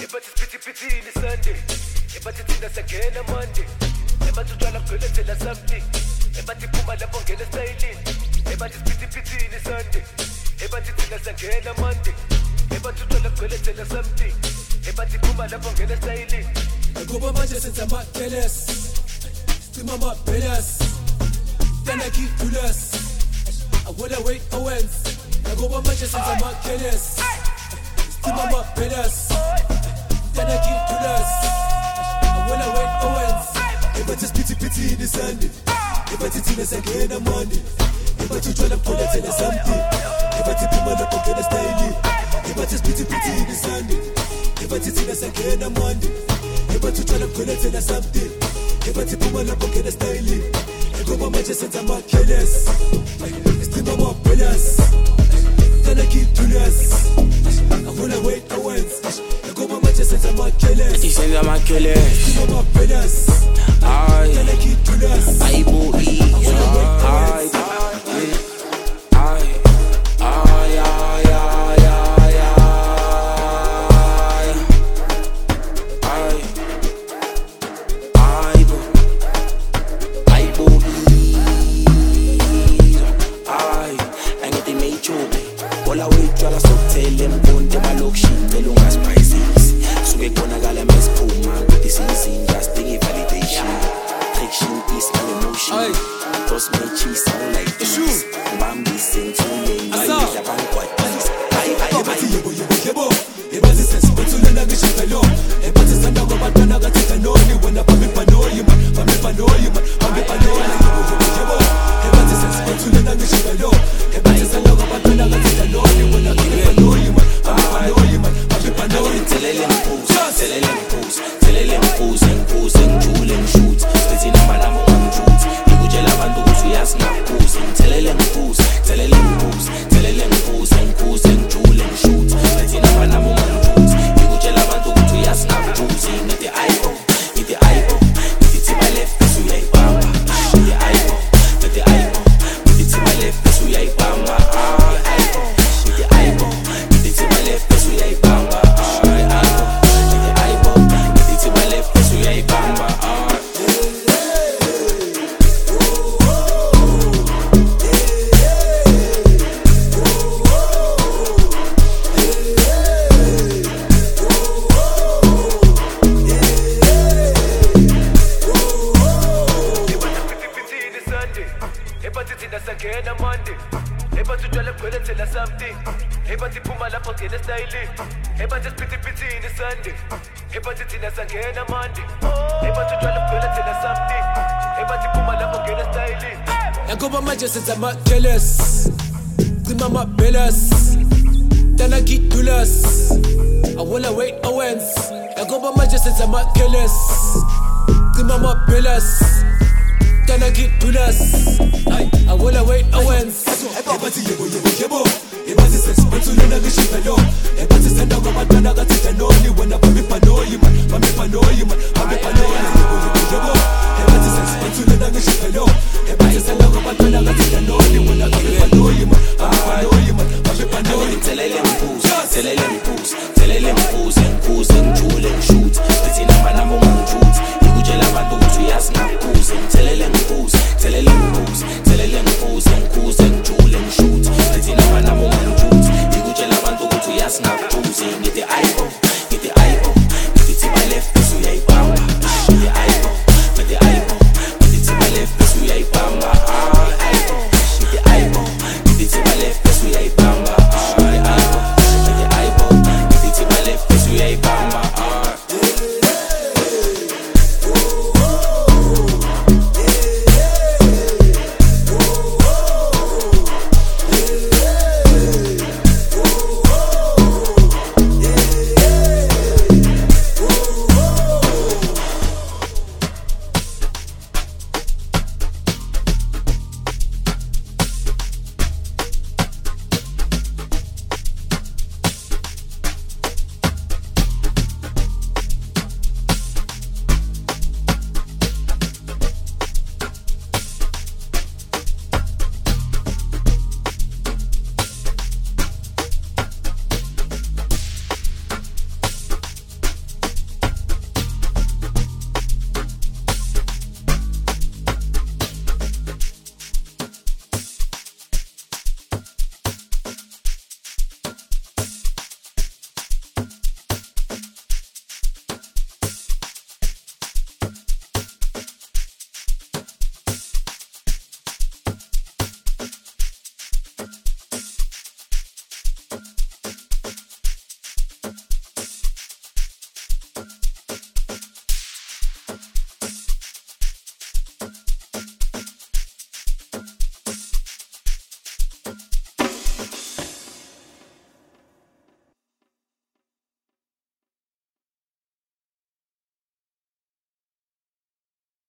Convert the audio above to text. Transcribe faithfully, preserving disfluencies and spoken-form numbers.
Ebathi sipithi pithini Sunday. Ebathi thina sagena Monday. Ebathi utshwala kugwelethela something. Ebathi phuma lapho ngena styling. Ebathi sipithi pithini Sunday. Ebathi thina sagena Monday. Ebathi utshwala kugwelethela something. Ebathi phuma lapho ngena styling. Ngoba manje senza ama-careless. Stima ama-balance. Tana kick-ulas. I wanna wait Owens. Ngoba manje senza ama-careless. Stima ama-balance. Tana kick-ulas. I wanna wait Owens. Ebathi sipithi pithini Sunday. Ebathi thina sagena Monday. Ebathi utshwala kugwelethela something. Ebathi phuma lapho ngena styling. Ebathi sipithi pithini Sunday. Ebathi thina sagena Monday. Ebathi utshwala kugwelethela something. Ebathi phuma lapho ngena styling. Ngoba manje senza ama-careless. Stima ama-balance. Tana kick-ulas. I wanna wait Owens. Ngoba manje senza ama-careless. Senza ama-careless. Stima ama-balance. Ay, Tana kick-ulas. ay boy, ay, ay, ay, ay, ay, ay, ay, ay, boy, ay boy, ay, angithi meyichobe, bola wetshwala sokuthelele mbonde malokishini cela ungaspices, suke kubonakala mesiphuma ukuthi siyizinja sidinga i-validation. Friction is an emotion. Toss my cheese sound like this. Bambis and two names. I need a banquet. I, I, Ebathi yebo yebo yebo. Ebathi sesibethulana ngishayelo. Ebathi sanda kwabatwana kathi kanoni wena bambe panoli man. Bambe panoli man. Bambe panoli yebo yebo yebo. Ebathi sesibethulana ngishayelo. Ebathi sanda kwabatwana kathi kanoni wena bambe panoli man. Bambe panoli man. Bambe panoli. Telele mpose, telele mpose, telele mpose, mpose, njule nshoot. Sithi nambala mo ngishoot. Ikutshela abantu ukuthi uyasingaphuza. Telele mpose, telele mpose, telele mpose, mpose, njule nshoot. Sithi nambala mo ngishoot. Ikutshela abantu ukuthi uyasingaphuza. Ngithi ayo, ngithi ayo, ngithi thiba left bese uyayibamba. Ngithi ayo, ngithi ayo, ngithi thiba left bese uyayibamba. Ayo, ngithi ayo, ngithi thiba left bese uyayibamba. Ebathi thina sagena Monday. Ebathi utshwala kugwelethela something. Ebathi phuma lapho ngena styling. Ebathi sipithi pithini Sunday. Ebathi thina sagena Monday. Ebathi utshwala kugwelethela something. Ebathi phuma lapho ngena styling. Ngoba manje senza ama-careless. Stima ama-balance. Tana kick-ulas. I wanna wait Owens. Ngoba manje senza ama-careless. Stima ama-balance. Tana kick-ulas. I wanna wait Owens. Ebathi yebo yebo yebo. Ebathi sesibethulana ngishayelo. Ebathi sanda kwabatwana kathi kanoni wena bambe panoli man. Bambe panoli man. Bambe panoli yebo yebo yebo. Ebathi sesibethulana ngishayelo. Ebathi sanda kwabatwana kathi kanoni wena bambe panoli man. Bambe panoli man.